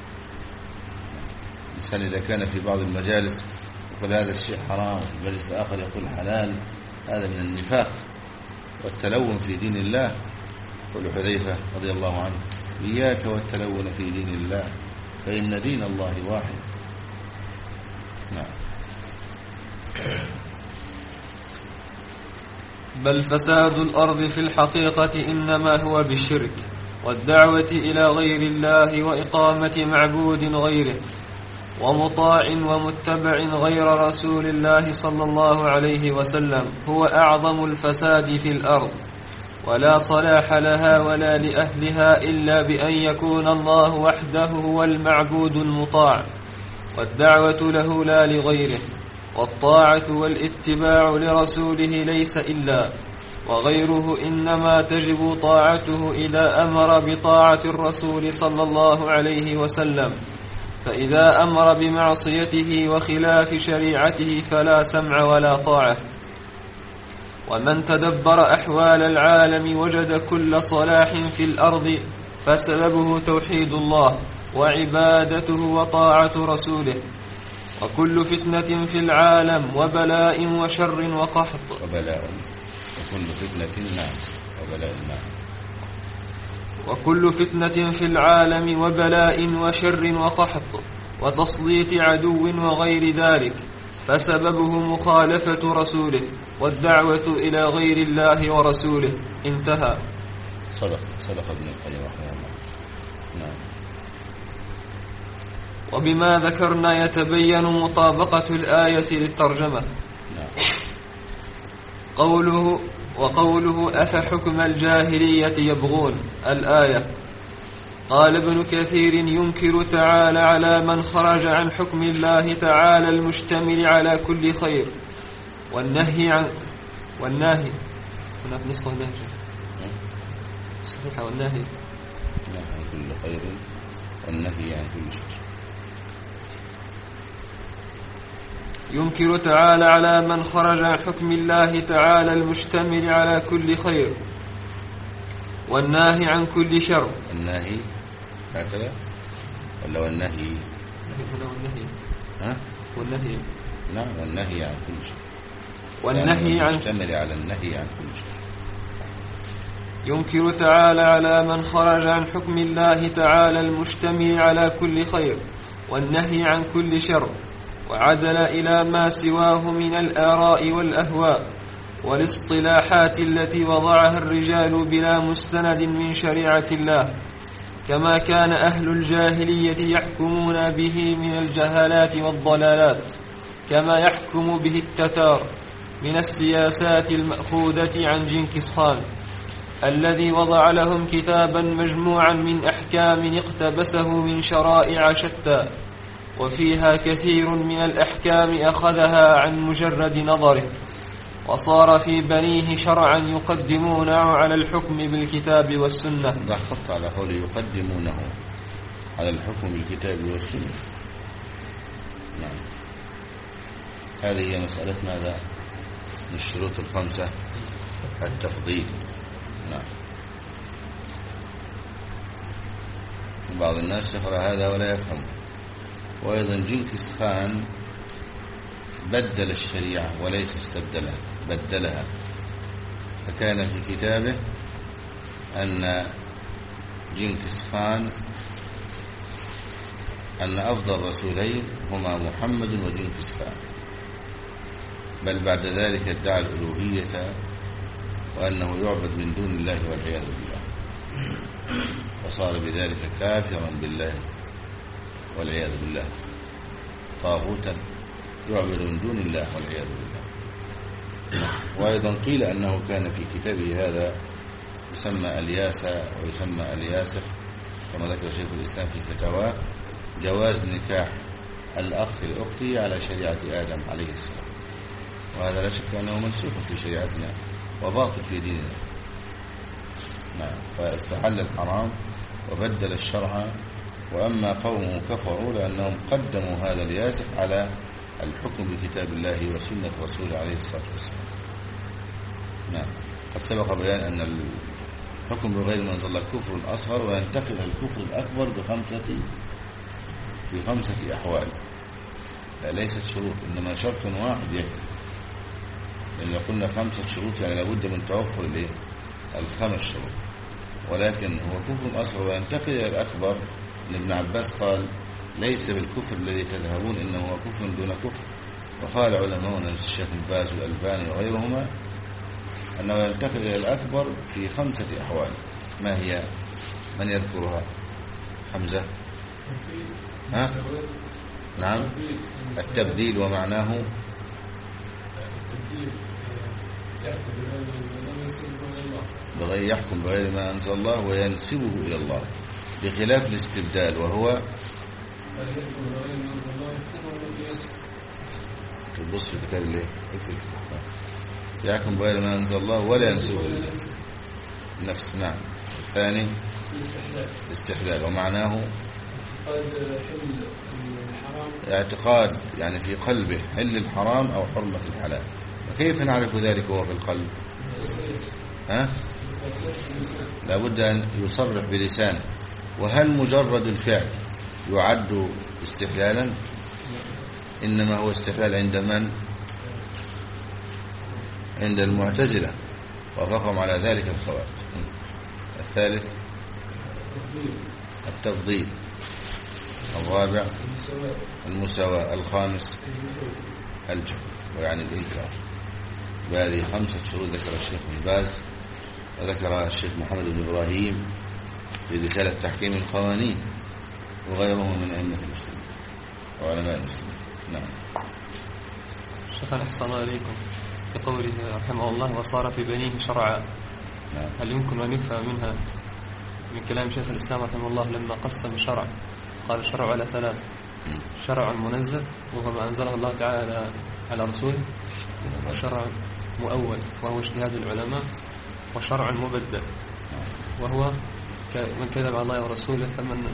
الإنسان إذا كان في بعض المجالس يقول هذا الشيء حرام، وفي المجلس الآخر يقول حلال، هذا من النفاق والتلون في دين الله. يقول حذيفة رضي الله عنه إياك والتلون في دين الله فإن دين الله واحد. نعم. بل فساد الأرض في الحقيقة إنما هو بالشرك والدعوة إلى غير الله وإقامة معبود غيره ومطاع ومتبع غير رسول الله صلى الله عليه وسلم هو أعظم الفساد في الأرض، ولا صلاح لها ولا لأهلها إلا بأن يكون الله وحده هو المعبود المطاع، والدعوة له لا لغيره، والطاعة والاتباع لرسوله ليس إلا، وغيره إنما تجب طاعته إذا أمر بطاعة الرسول صلى الله عليه وسلم، فإذا أمر بمعصيته وخلاف شريعته فلا سمع ولا طاعة. ومن تدبر أحوال العالم وجد كل صلاح في الأرض فسببه توحيد الله وعبادته وطاعة رسوله، وكل فتنة في العالم وبلاء وشر وقحط وبلاء وكل فتنة نعم وبلاء نعم وكل فتنة في العالم وبلاء وشر وقحط وتسليط عدو وغير ذلك، فسببه مخالفة رسوله والدعوة إلى غير الله ورسوله. انتهى. صدق صدق ابن القيم رحمه الله. نعم. وبما ذكرنا يتبين مطابقة الآية للترجمة. نعم. قوله وقوله أفحكم الجاهلية يبغون الآية. قال ابن كثير ينكر تعالى على من خرج عن حكم الله تعالى المشتمل على كل خير، والنهي عن والناهي هناك نسخة النهي صحيحة، والنهي عن كل خير والنهي عن كل شر. ينكر تعالى على من خرج عن حكم الله تعالى المشتمل على كل خير والناهي عن كل شر. الناهي هكذا ولا والنهي؟ والنهي ها؟ والنهي نعم والنهي عن كل شر، والنهي عن المشتمل على النهي عن كل شر. ينكر تعالى على من خرج عن حكم الله تعالى المشتمل على كل خير والنهي عن كل شر، وعدل إلى ما سواه من الآراء والأهواء والاصطلاحات التي وضعها الرجال بلا مستند من شريعة الله، كما كان أهل الجاهلية يحكمون به من الجهالات والضلالات، كما يحكم به التتار من السياسات المأخوذة عن جنكيز خان الذي وضع لهم كتابا مجموعا من أحكام اقتبسه من شرائع شتى، وفيها كثير من الأحكام أخذها عن مجرد نظره، وصار في بنيه شرعا يقدمونه على الحكم بالكتاب والسنة. ضغطت على قول يقدمونه على الحكم بالكتاب والسنة. نعم. هذه هي مسألة ماذا؟ من الشروط الخمسة التفضيل. نعم. بعض الناس يقرأ هذا ولا يفهم. وأيضا جنكيز خان بدل الشريعة وليس استبدلها، بدلها، فكان في كتابه أن جنكيز خان أن أفضل رسولين هما محمد وجنكيز خان، بل بعد ذلك ادعى الألوهية وأنه يعبد من دون الله والعياذ بالله، وصار بذلك كافرا بالله والعياذ بالله، طاغوتا يعبد من دون الله والعياذ بالله. وأيضا قيل أنه كان في كتابه هذا يسمى الياسة ويسمى الياسخ، كما ذكر شيخ الإسلام في فتاواه، جواز نكاح الأخ لأخته على شريعة آدم عليه السلام، وهذا لا شك أنه منسوخ في شريعتنا وباطل في ديننا. نعم، فاستحل الحرام وبدل الشرع. وأما قومه كفروا لأنهم قدموا هذا الياسخ على الحكم بكتاب الله وسنة رسوله عليه الصلاة والسلام. نعم، قد سبق بيان أن الحكم بغير ما أنزل الله كفر أصغر، وينتقل الكفر الأكبر بخمسة في خمسة أحوال، لا ليست شروط، إنما شرط واحد يكفي، لأن قلنا خمسة شروط يعني لابد من توفر الإيه؟ الخمس شروط. ولكن هو كفر أصغر وينتقل إلى الأكبر. ابن عباس قال ليس بالكفر الذي تذهبون، إنه هو كفر دون كفر. وقال علماؤنا الشيخ بن باز والألباني وغيرهما أنه ينتقل إلى الأكبر في خمسة أحوال. ما هي؟ من يذكرها؟ حمزة. ها؟ نعم، التبديل ومعناه بغير يحكم بغير ما أنزل الله وينسبه إلى الله، بخلاف الاستبدال وهو تبص في كتاب الله يحكم بغير ما أنزل الله ولا ينسبه إلى نفس. نعم. الثاني الاستحلال ومعناه اعتقاد، يعني في قلبه حل الحرام أو حرمة الحلال. وكيف نعرف ذلك وهو في القلب؟ ها؟ لابد أن يصرح بلسانه. وهل مجرد الفعل يعد استحلالا؟ إنما هو استحلال عند من؟ عند المعتزلة، وافقهم على ذلك الخوارج. الثالث التفضيل. الرابع المساواة. الخامس الجهل، ويعني الإنكار. وهذه خمسة شروط ذكر الشيخ بن باز وذكر الشيخ محمد بن إبراهيم في رسالة تحكيم القوانين، وغيره من أئمة المسلمين وعلماء المسلمين. نعم. شيخ أحسن عليكم، بقوله رحمه الله وصار في بنيه شرعا، نعم. هل يمكن أن يفهم منها من كلام شيخ الإسلام رحمه الله لما قسم الشرع قال الشرع على ثلاث: شرع منزل وهو ما أنزله الله تعالى على رسوله، وشرع مؤول وهو اجتهاد العلماء، وشرع مبدل وهو من كذب على الله ورسوله فمن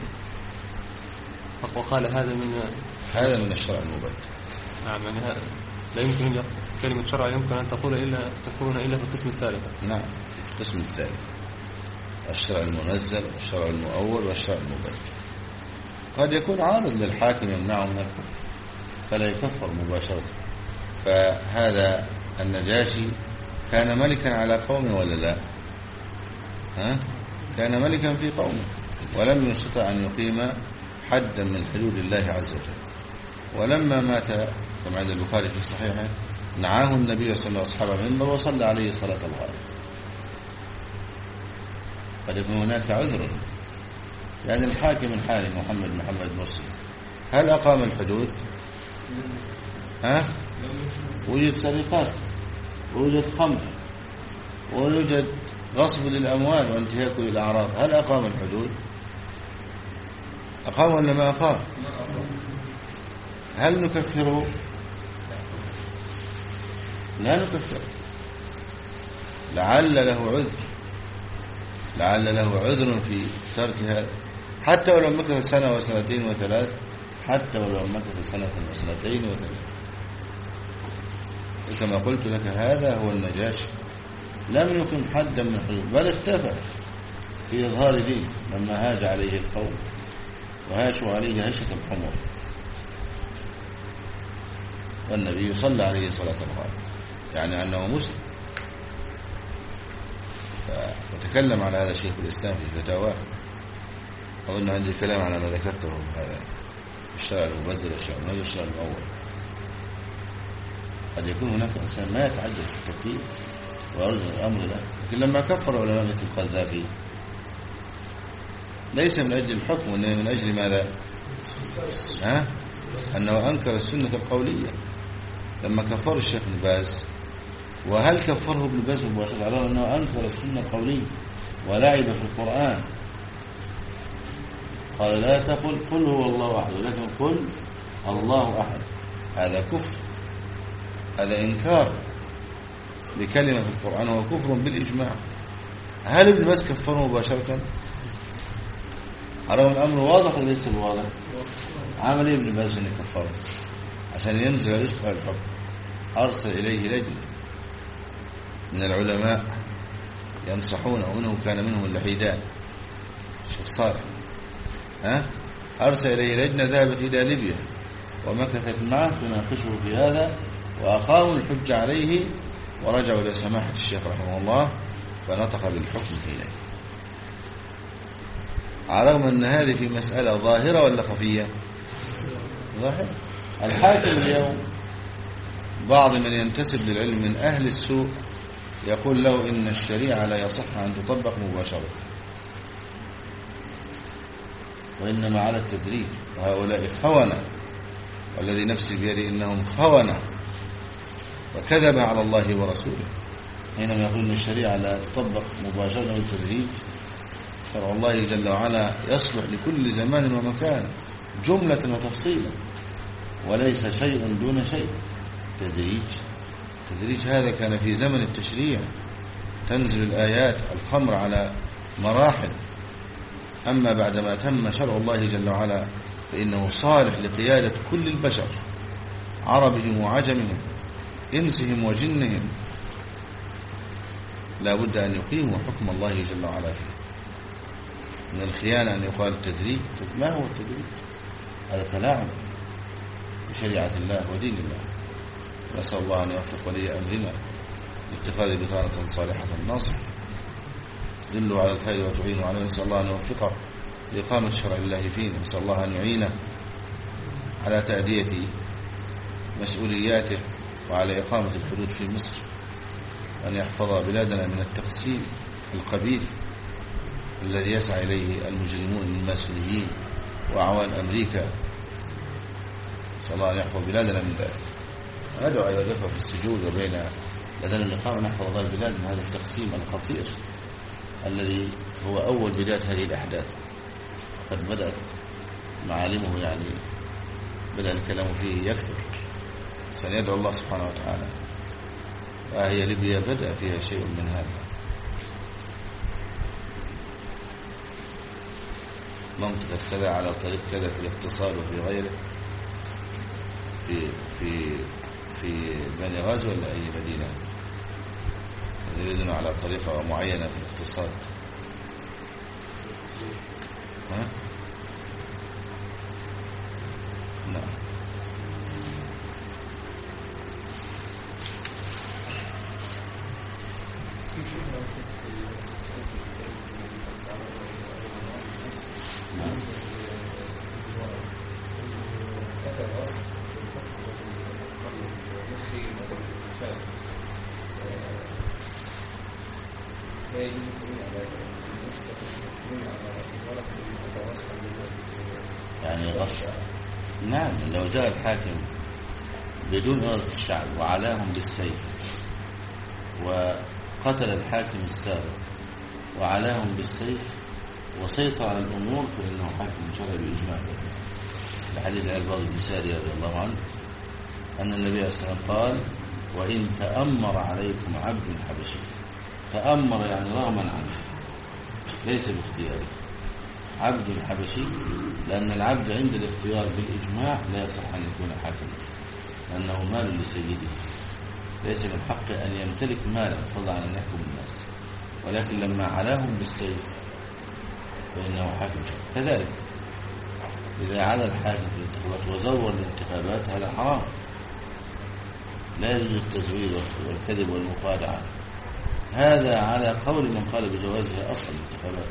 وقال هذا من هذا من الشرع المبدل. نعم، يعني هذا لا يمكن كلمة شرع يمكن أن تقول إلا تكون إلا في القسم الثالث. نعم، في القسم الثالث الشرع المنزل والشرع المؤول والشرع المبدل. قد يكون عارض للحاكم يمنعه من الكفر فلا يكفر مباشرة. فهذا النجاشي كان ملكا على قومه ولا لا؟ ها؟ كان ملكا في قومه ولم يستطع أن يقيم حدا من حدود الله عز وجل. ولما مات كما عند البخاري في صحيحه نعاه النبي صلى الله عليه وسلم أصحابه منبر وصلى عليه صلاة الغائب. قد يكون هناك عذر. يعني الحاكم الحالي محمد محمد مرسي هل أقام الحدود؟ ها؟ وجد سرقات، وجد خمر، ويوجد غصب للأموال وانتهاك للأعراض، هل أقام الحدود؟ أقام ولا ما أقام؟ هل نكفره؟ لا نكفره. لعل له عذر، لعل له عذر في ترك هذا، حتى ولو مكث سنة وسنتين وثلاث، حتى ولو مكث سنة وسنتين وثلاث. كما قلت لك هذا هو النجاشي، لم يقم حدا من حدود، بل اختفى في إظهار دين لما هاج عليه القوم وهاشوا عليه هشة الحمر، والنبي صلى عليه صلاة الغائب، يعني أنه مسلم. وتكلم على هذا شيخ الإسلام في فتاواه. أظن عندي كلام على ما ذكرته هذا الشرع المبدل والشرع المنزل والشرع المؤول. قد يكون هناك إنسان ما يتعجل في التكفير ويرجع الأمر له، لكن لما كفر علماء مثل القذافي ليس من أجل الحكم، وإنما من أجل ماذا؟ ها؟ أنه أنكر السنة القولية. لما كفر الشيخ ابن باز، وهل كفره ابن باز مباشرة؟ على أنه أنكر السنة القولية ولعب في القرآن، قال لا تقل قل هو الله أحد، ولكن قل الله أحد. هذا كفر، هذا إنكار لكلمة في القرآن، وهو كفر بالإجماع. هل ابن باز كفره مباشرة؟ على الأمر واضح وليس بواضح؟ عمل ايه ابن باز ان يكفره؟ عشان ينزل رزق الحكم أرسل إليه لجنة من العلماء ينصحونه، ومنه كان منهم اللحيدان شيخ صالح، ها؟ أرسل إليه لجنة ذهبت إلى ليبيا ومكثت معه تناقشه في هذا، وأقاموا الحج عليه ورجعوا إلى سماحة الشيخ رحمه الله فنطق بالحكم إليه، على رغم أن هذه في مسألة ظاهرة ولا خفية؟ ظاهرة. الحاكم اليوم بعض من ينتسب للعلم من أهل السوء يقول له إن الشريعة لا يصح أن تطبق مباشرة، وإنما على التدريج، وهؤلاء خونة، والذي نفسي بيده إنهم خونة وكذب على الله ورسوله حينما يقول إن الشريعة لا تطبق مباشرة بالتدريج. شرع الله جل وعلا يصلح لكل زمان ومكان جملة وتفصيلا، وليس شيء دون شيء. تدريج تدريج هذا كان في زمن التشريع، تنزل الآيات الخمر على مراحل، أما بعدما تم شرع الله جل وعلا فإنه صالح لقيادة كل البشر، عربهم وعجمهم، إنسهم وجنهم، لا بد أن يقيموا حكم الله جل وعلا فيه. من الخيانة أن يقال التدريج. ما هو التدريج؟ هذا تلاعب بشريعة الله ودين الله. نسأل الله أن يوفق ولي أمرنا لاتخاذ بطانة صالحة ناصحة دلوا على الخير وتعينوا عليه. نسأل الله أن يوفقه لإقامة شرع الله فينا. نسأل الله أن يعينه على تأدية مسؤولياته وعلى إقامة الحدود في مصر، وأن يحفظ بلادنا من التقسيم القبيح الذي يسعى إليه المجرمون الماسونيين وأعوان أمريكا. نسأل الله أن يحفظ بلادنا من ذلك. ندعو أيها الأخوة في السجود وبين لدينا النقاء نحفظ الله البلاد من هذا التقسيم الخطير الذي هو أول بداية هذه الأحداث. قد بدأت معالمه، يعني بدأ الكلام فيه يكثر. سندعو الله سبحانه وتعالى. وهي ليبيا بدأ فيها شيء من هذا. منطقة كذا على طريق كذا في الاقتصاد وفي غيره، في في في بني غازي ولا أي مدينة يريدون على طريقة معينة في الاقتصاد. ها؟ نعم. يعني غصب. نعم، لو جاء الحاكم بدون إرادة الشعب وعلاهم بالسيف وقتل الحاكم السابق وعلاهم بالسيف وسيطر على الأمور فإنه حاكم شرعي بإجماع. لحديث العباد بن سارية رضي الله عنه أن النبي صلى الله عليه وسلم قال: وإن تأمر عليكم عبد حبشي. تأمر يعني رغما عنه، ليس باختياره. عبد حبشي، لأن العبد عند الاختيار بالإجماع لا يصح أن يكون حاكما، لأنه مال لسيده، ليس من حقه أن يمتلك مالا فضلا عن أن يحكم الناس. ولكن لما علاهم بالسيف فإنه حاكم شرعي. كذلك إذا علا الحاكم في الانتخابات وزور الانتخابات هذا حرام، لا يجوز التزوير والكذب والمخادعة. هذا على قول من قال بجوازها أصل الانتخابات،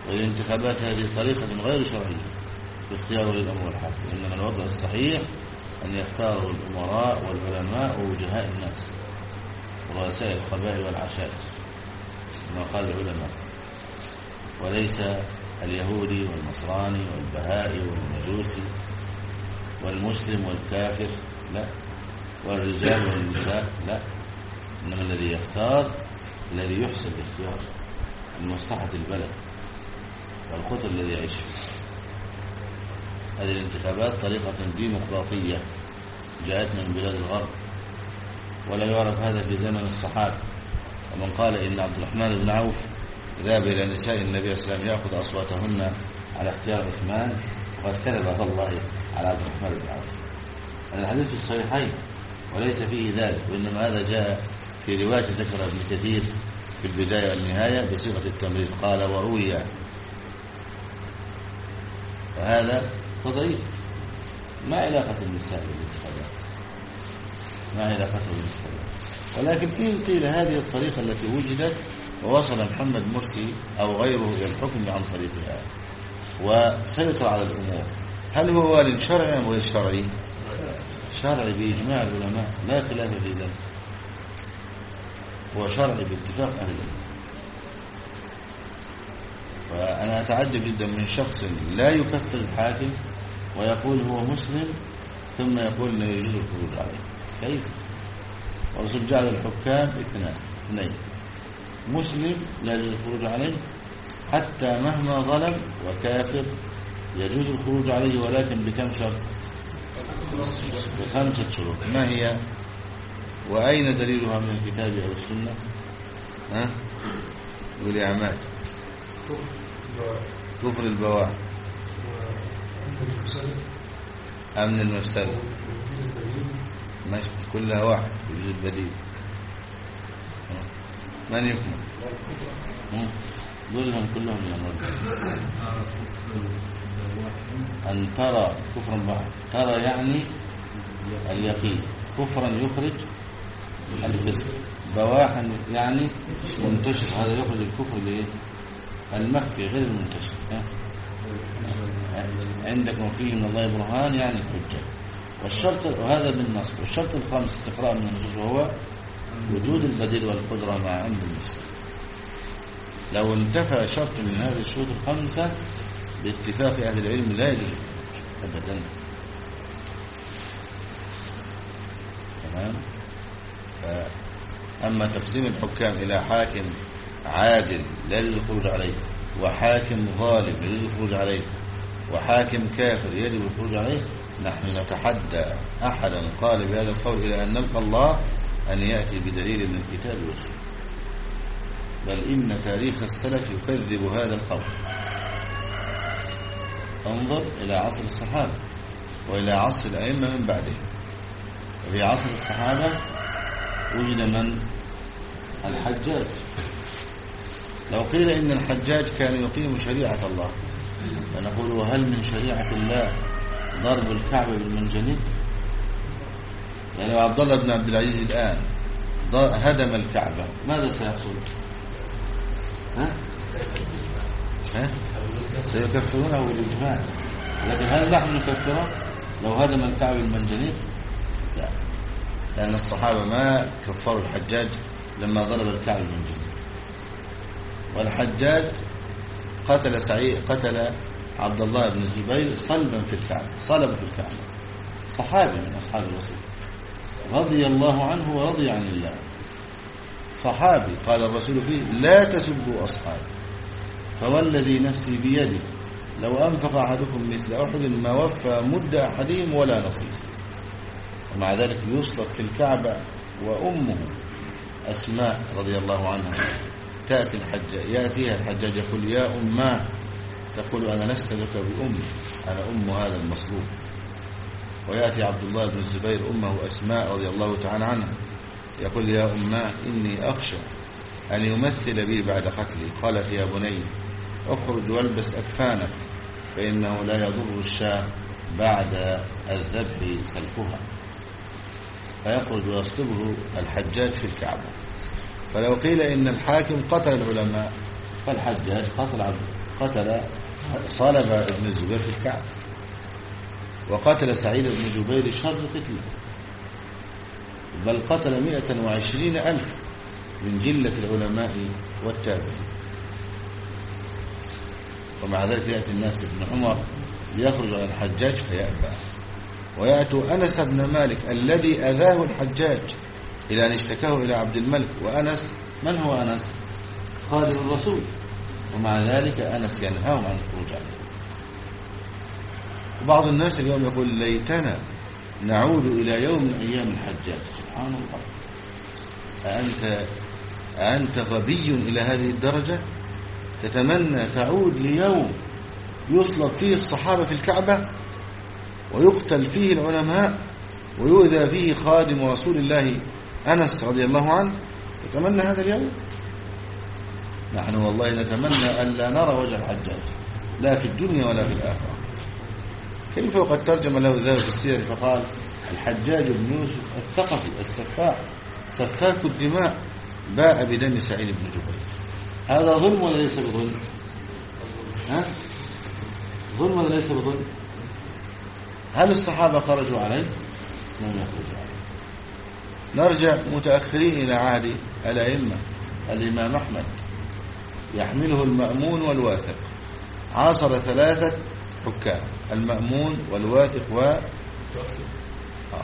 والانتخابات هذه طريقة غير شرعية في اختيار ولي الأمر والحاكم. إنما الوضع الصحيح أن يختاروا الأمراء والعلماء ووجهاء الناس ورؤساء القبائل والعشائر كما قال العلماء، وليس اليهودي والنصراني والبهائي والمجوسي والمسلم والكافر، لا، والرجال والنساء، لا، إنما الذي يختار الذي يحسن الاختيار لمصلحة البلد والخطر الذي يعيش فيه. هذه الانتخابات طريقة ديمقراطية جاءتنا من بلاد الغرب، ولا يعرف هذا في زمن الصحابة. ومن قال إن عبد الرحمن بن عوف ذهب إلى نساء النبي صلى الله عليه وسلم يأخذ أصواتهن على اختيار عثمان وقد كذب على الله على عبد الرحمن بن عوف. الحديث في الصحيحين وليس فيه ذلك، وإنما هذا جاء في رواية ذكر ابن كثير في البداية والنهاية بصيغة التمريض، قال وروي، فهذا تضعيف. ما علاقة النساء بالانتخابات؟ ما علاقته بالانتخابات؟ ولكن إن قيل هذه الطريقة التي وجدت ووصل محمد مرسي أو غيره إلى الحكم عن طريقها وسيطر على الأمور، هل هو وال شرعي أم غير شرعي؟ شرعي بإجماع العلماء، لا خلاف في ذلك، هو شرعي باتفاق أهل العلم. وأنا أتعجب جدا من شخص لا يكفر الحاكم ويقول هو مسلم ثم يقول لا يجوز الخروج عليه. كيف؟ والرسول جعل الحكام اثنان اثنين، مسلم لا يجوز الخروج عليه حتى مهما ظلم، وكافر يجوز الخروج عليه ولكن بكم شرط؟ بخمسة شروط. ما هي؟ وأين دليلها من الكتاب أو السنة؟ ها؟ قول يا عماد. كفر البواح، أمن المفسدة، ماشي، كلها واحد يوجد بديل. من يكمل؟ دولهم كلهم يا مرد. أن ترى كفرا بواحد، ترى يعني اليقين، كفرا يخرج الفسق، بواحا يعني منتشر، هذا يخرج الكفر ليه؟ المخفي غير المنتشر. عندكم فيه من الله برهان يعني الحجة. والشرط، وهذا بالنص، والشرط الخامس استقراء من النصوص وهو وجود البديل والقدرة مع عمد النفس. لو انتفى شرط من هذه الشروط الخمسة باتفاق أهل العلم لا يجوز أبدا. تمام. أما تقسيم الحكام إلى حاكم عادل لا يجوز الخروج عليه، وحاكم ظالم يجوز الخروج عليه، وحاكم كافر يجب الخروج عليه، نحن نتحدى أحدا قال بهذا القول إلى أن نلقى الله أن يأتي بدليل من الكتاب والسنة، بل إن تاريخ السلف يكذب هذا القول. انظر إلى عصر الصحابة وإلى عصر الأئمة من بعدهم. وفي عصر الصحابة وجد من؟ الحجاج. لو قيل إن الحجاج كان يقيم شريعة الله فنقول وهل من شريعة الله ضرب الكعبة بالمنجنيق؟ يعني لو عبد الله بن عبد العزيز الآن هدم الكعبة ماذا سيحصل؟ ها؟ ها؟ سيكفرونه بالإجماع. لكن هل نحن نكفره لو هدم الكعبة بالمنجنيق؟ لا، لأن الصحابة ما كفروا الحجاج لما ضرب الكعبة بالمنجنيق. والحجاج قتل سعيد قتل عبد الله بن الزبير صلبا في الكعبة، صلب في الكعبة، صحابي من أصحاب الرسول رضي الله عنه ورضي عن الله، صحابي قال الرسول فيه لا تسبوا أصحابي فوالذي نفسي بيده لو أنفق أحدكم مثل أحد ما وفى مد أحدهم ولا نصيف. ومع ذلك يصلب في الكعبة، وأمه أسماء رضي الله عنها تأتي الحجاج، يأتيها الحجاج يقول يا أماه، تقول أنا لست لك بأمي، أنا أم هذا المصلوب. ويأتي عبد الله بن الزبير أمه أسماء رضي الله تعالى عنها يقول يا أماه إني أخشى أن يمثل بي بعد قتلي. قالت يا بني اخرج والبس أكفانك فإنه لا يضر الشاة بعد الذبح سلخها. فيخرج ويصلبه الحجاج في الكعبة. فلو قيل إن الحاكم قتل العلماء فالحجاج قتل عبد قتل صلب ابن الزبير في الكعبة. وقتل سعيد بن جبير شر قتله، بل قتل مئة وعشرين ألف من جلة العلماء والتابعين. ومع ذلك يأتي الناس ابن عمر ليخرج على الحجاج فيأبى، ويأتوا أنس بن مالك الذي أذاه الحجاج إلى أن اشتكاه إلى عبد الملك. وأنس من هو أنس؟ خادم الرسول، ومع ذلك أنس ينهاهم عن الخروج عليه. وبعض الناس اليوم يقول ليتنا نعود إلى يوم من أيام الحجاج. سبحان الله، أأنت, أأنت غبي إلى هذه الدرجة؟ تتمنى تعود ليوم يصلب فيه الصحابة في الكعبة ويقتل فيه العلماء ويؤذى فيه خادم رسول الله أنس رضي الله عنه؟ تتمنى هذا اليوم؟ نحن والله نتمنى أن لا نرى وجه الحجاج لا في الدنيا ولا في الآخرة. كيف وقد ترجم له ذلك في السير فقال الحجاج بن يوسف الثقفي السفاح سفاك الدماء باء بدم سعيد بن جبير. هذا ظلم ولا ليس بظلم؟ ها؟ ظلم ولا ليس بظلم؟ هل الصحابة خرجوا عليه؟ لم يخرجوا عليه. نرجع متأخرين إلى عهد الأئمة. الإمام أحمد يحمله المأمون والواثق، عاصر ثلاثة حكام، المأمون والواثق و آه.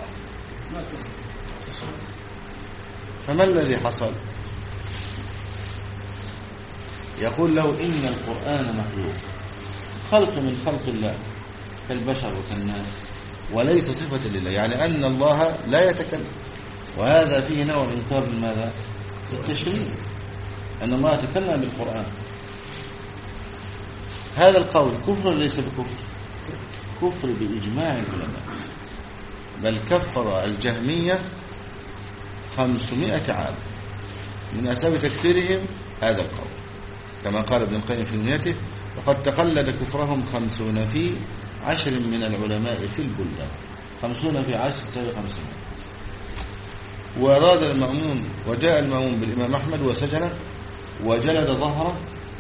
فما الذي حصل؟ يقول له إن القرآن مخلوق، خلق من خلق الله كالبشر وكالناس، وليس صفة لله، يعني أن الله لا يتكلم. وهذا فيه نوع من إنكار ماذا؟ التشريع، أن الله يتكلم بالقرآن. هذا القول كفر ليس بكفر؟ كفر بإجماع العلماء، بل كفر الجهمية خمسمائة عام من أسباب تكفيرهم هذا القول، كما قال ابن القيم في نيته وقد تقلد كفرهم خمسون في عشر من العلماء في البلدان. خمسون في عشر تساوي خمسين. وأراد المأمون وجاء المأمون بالإمام أحمد وسجنه وجلد ظهره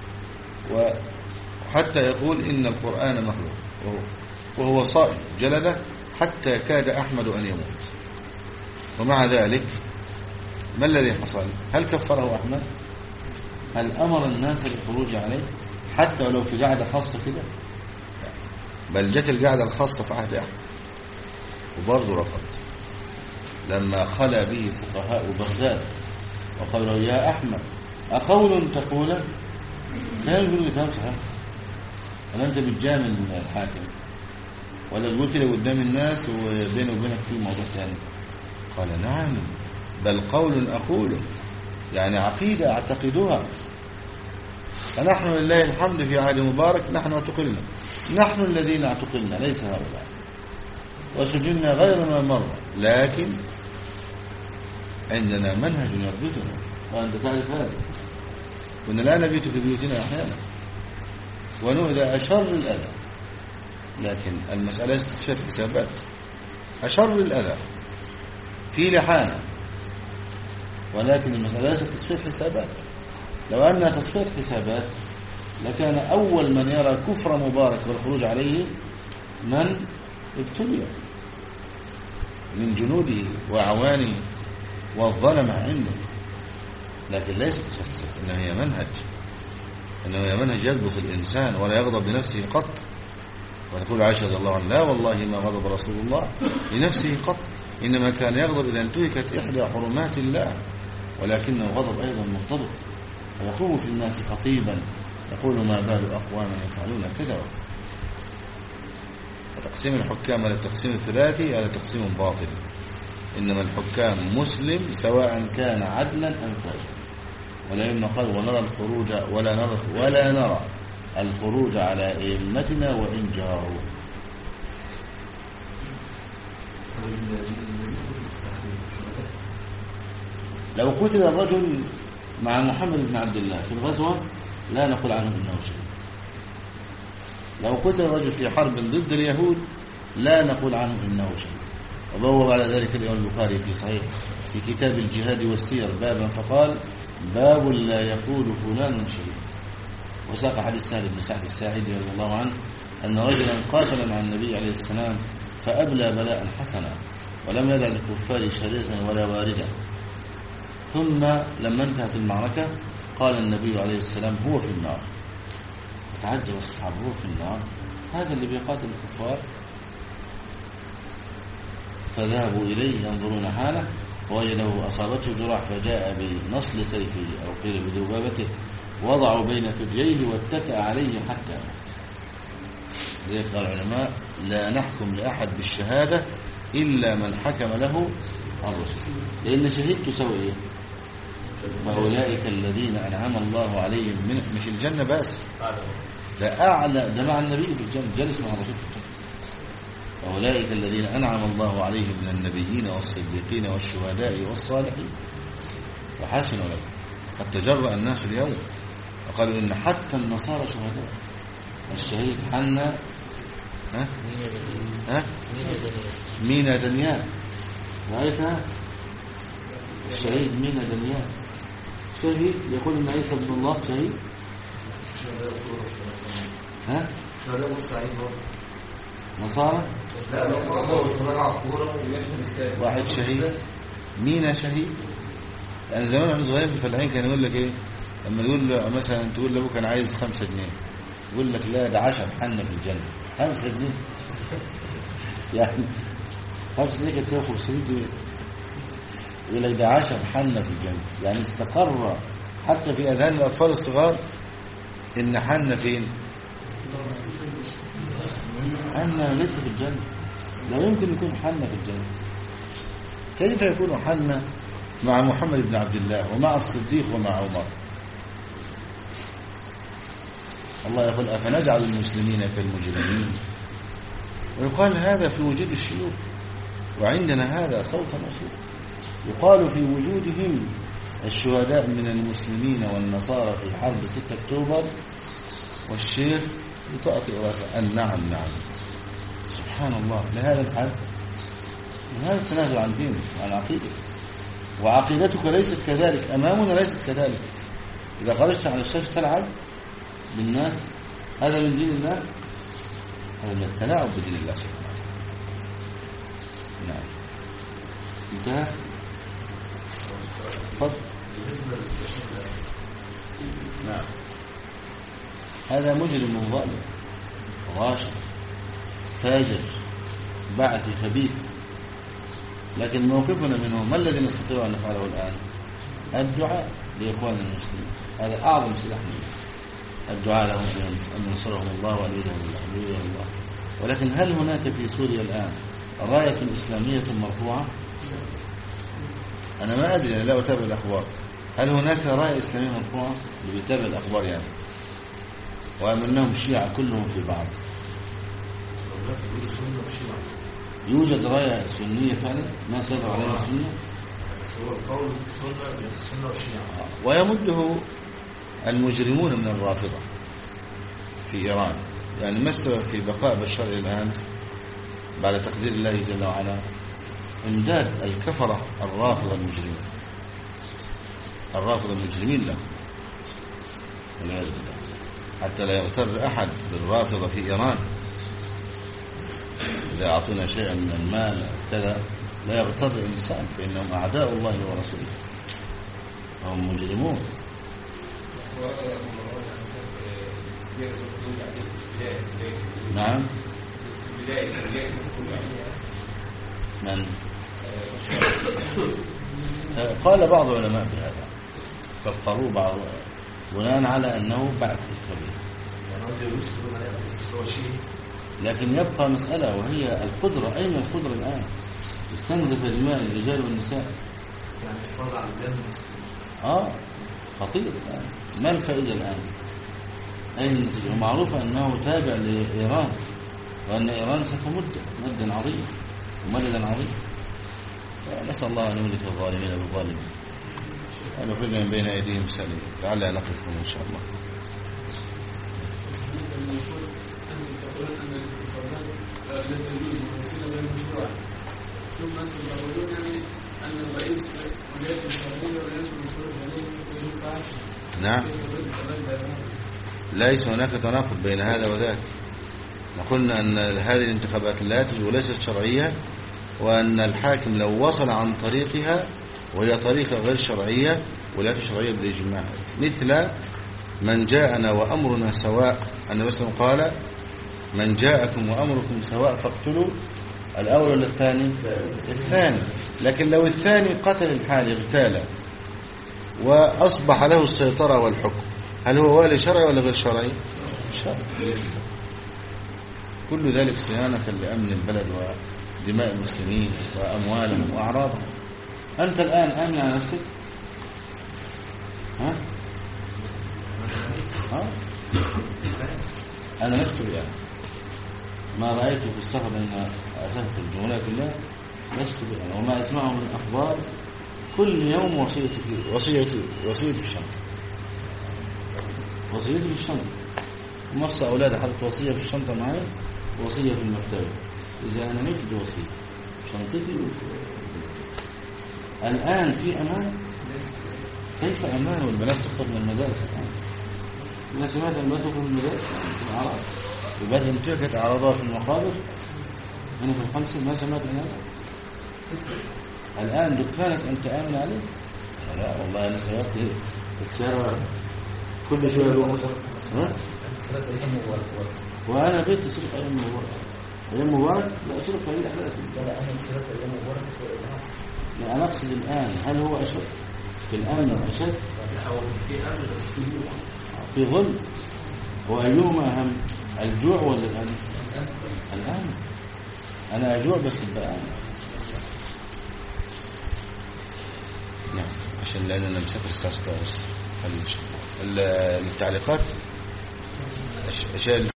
وحتى يقول إن القرآن مخلوق وهو صائم، جلده حتى كاد أحمد أن يموت. ومع ذلك ما الذي حصل؟ هل كفره أحمد؟ هل أمر الناس بالخروج عليه حتى ولو في قاعدة خاصة كده؟ بل جت القاعدة الخاصة في عهد أحمد وبرضه رفض. لما خلا به فقهاء بغداد وقالوا يا أحمد أقول تقوله؟ لا يقول لك صحيح، ولا أنت بتجامل الحاكم ولا قلت له قدام الناس وبينه وبينك في موضوع ثاني؟ قال نعم، بل قول أقوله، يعني عقيدة أعتقدها. فنحن لله الحمد في عهد مبارك نحن اعتقلنا، نحن الذين اعتقلنا ليس هؤلاء، وسجلنا غير ما مر، لكن عندنا منهج يربطنا، وأنت تعرف هذا. كنا لا نبيت في بيوتنا أحيانا ونؤذى أشر الأذى، لكن المسألة استكشاف حسابات. أشر الأذى في لحانة، ولكن المسألة تصفية حسابات. لو أنها تصفية حسابات لكان أول من يرى كفر مبارك والخروج عليه من ابتلي من جنوده وأعوانه والظلم عنده، لكن ليس تصفية حسابات، إنه هي منهج، إنه هي منهج يضبط الإنسان ولا يغضب لنفسه قط. وتقول عائشة رضي الله عنها لا والله ما غضب رسول الله لنفسه قط، إنما كان يغضب إذا انتهكت إحدى حرمات الله، ولكنه غضب أيضا مرتبط، فيقوم في الناس خطيبا يقول ما بال أقوام يفعلون كذا. وتقسيم الحكام هذا التقسيم الثلاثي هذا تقسيم باطل، إنما الحكام مسلم سواء كان عدلا أم فاجرا. ولا إما قال ونرى الخروج ولا نرى ولا نرى الخروج على أئمتنا وإن جاروا. لو قتل الرجل مع محمد بن عبد الله في الغزوة لا نقول عنه إنه شهيد. لو قتل الرجل في حرب ضد اليهود لا نقول عنه إنه شهيد. وضوّر على ذلك الإمام البخاري في صحيح في كتاب الجهاد والسير بابا فقال باب لا يقول فلان شهيد. وساق حديث سهل بن سعد الساعدي رضي الله عنه أن رجلا قاتل مع النبي عليه السلام فأبلى بلاء حسنا ولم يدع للكفار شريرة ولا واردة. ثم لما انتهت المعركة قال النبي عليه السلام هو في النار. فتعجب الصحابة هو في النار، هذا اللي بيقاتل الكفار؟ فذهبوا إليه ينظرون حاله ووجدوا أصابته جراح، فجاء بنصل سيفه أو قيل بذبابته وضعوا بين ثدييه واتكأ عليه حتى. لذلك قال العلماء لا نحكم لأحد بالشهادة إلا من حكم له الرسول، لأن شهيد تسوي إيه؟ وأولئك الذين أنعم الله عليهم من مش الجنة بس، ده أعلى، ده مع النبي في الجنة، جلس مع الرسول في الجنة. وأولئك الذين أنعم الله عليهم من النبيين والصديقين والشهداء والصالحين وحسن أولئك. قد تجرأ الناس اليوم وقالوا إن حتى النصارى شهداء. الشهيد حنا ها ها مينا دنيان، رأيتها؟ الشهيد مينا دنيان شهيد، يقول إن عيسى ابن الله شهيد. ها شهداء بورسعيد نصارى واحد شهيد، مينا شهيد. يعني زمان واحنا صغيرين في الفلاحين كان يقول لك ايه لما يقول له مثلا تقول لابوك كان عايز خمسة جنيه يقول لك لا ده عشر حنة في الجنة. خمسة جنيه يعني خمسة جنيه كانت تساوي خمسمية جنيه، يقول لك ده عشر حنة في الجنة. يعني استقر حتى في اذهان الاطفال الصغار ان حنة فين؟ حنة ليس في الجنة، لا يمكن يكون حنة في الجنة. كيف يكون حنة مع محمد بن عبد الله ومع الصديق ومع عمر؟ الله يقول أفنجعل المسلمين كالمجرمين، ويقال هذا في وجود الشيوخ، وعندنا هذا صوتا وصوتا. يقال في وجودهم الشهداء من المسلمين والنصارى في حرب ستة أكتوبر، والشيخ يطأطئ رأسه أن نعم نعم. سبحان الله، لهذا الحد هذا التنازل عن دينك عن عقيدتك، وعقيدتك ليست كذلك، أمامنا ليست كذلك. إذا خرجت على الشاشة تلعب بالناس، هذا من دين الله، هذا من التلاعب بدين الله سبحانه وتعالى. نعم انتهى. فضل. نعم هذا مجرم ظالم غاشم فاجر بعث خبيث، لكن موقفنا منه ما الذي نستطيع أن نفعله الآن؟ الدعاء لإخواننا المسلمين، هذا أعظم سلاح منه، الدعاء لهم أن ينصرهم الله وأن يدهم الله. ولكن هل هناك في سوريا الآن راية إسلامية مرفوعة؟ أنا ما أدري، أنا لا أتابع الأخبار. هل هناك راية إسلامية مرفوعة؟ اللي بيتابع الأخبار يعني، وأمنهم شيعة كلهم في بعض. يوجد راية سنية فعلا ناس يدعو عليها السنة، ويمده المجرمون من الرافضة في إيران. يعني ما السبب في بقاء بشار الآن بعد تقدير الله جل وعلا؟ امداد الكفرة الرافضة المجرمين، الرافضة المجرمين له والعياذ بالله، حتى لا يغتر أحد بالرافضة في إيران. إذا أعطونا شيئا من المال كذا لا يغتر الإنسان، فإنهم أعداء الله ورسوله، هم مجرمون. نعم من قال بعض العلماء في هذا، كفروا بعض بناء على أنه بعث الكبير. لكن يبقى مسألة وهي القدرة. أين القدرة الآن؟ استنزف دماء الرجال والنساء، يعني الحفاظ على الدم. آه خطير الآن. ما الفائدة الآن؟ أين معروف أنه تابع لإيران، وأن إيران ستمد مدا عظيما ومددا عظيما. نسأل الله أن يملك الظالمين بالظالمين وأن يخرجنا من بين أيديهم سالمين. لعل نقف إن شاء الله. ثم أنتم تقولون أن الرئيس ولاية الشرعية ولاية المشروع. نعم، ليس هناك تناقض بين هذا وذاك. قلنا أن هذه الانتخابات لا تجوز وليست شرعية، وأن الحاكم لو وصل عن طريقها وهي طريقة غير شرعية ولا شرعية بالإجماع، مثل من جاءنا وأمرنا سواء. النبي صلى الله عليه وسلم قال من جاءكم وأمركم سواء فاقتلوا الأول ولا الثاني؟ الثاني. لكن لو الثاني قتل الحال اغتاله وأصبح له السيطرة والحكم، هل هو والي شرعي ولا غير شرعي؟ شرعي. كل ذلك صيانة لأمن البلد ودماء المسلمين وأموالهم وأعراضهم. أنت الآن آمن على نفسك؟ ها؟ ها؟ أنا لست بأمن. ما رأيت في السفر أن أسافر الجمهورية كلها لست بأمن، وما أسمعه من أخبار كل يوم وصية وصية وصية في الشنطة، وصية في الشنطة. مص أولادي حطت وصية في الشنطة معي ووصية في المكتبة، إذا أنا مت بوصية شنطتي. الآن في أمان؟ كيف أمان والبنات تخطب من المدارس الآن؟ أنا سمعت أن تخطب من المدارس في الأعراض، وبعد انتهكت أعراضها في المقابر هنا في الخمسة. ما سمعت أن هذا الآن دكانك أنت آمن عليه؟ لا والله أنا سيارتي السيارة كل شوية له وأنا بيتي سرق أيام مبارك. أيام مبارك لا سرق قليل أحلاتي. لا أنا سرق أيام مبارك. لا أنا أقصد الآن هل هو أشد في الآن أشد في أمن في ظل؟ وأيهما أهم الجوع ولا الآن؟ الآن أنا أجوع بس الآن. نعم عشان لأننا نسافر الساعة ستة ونص. التعليقات أشياء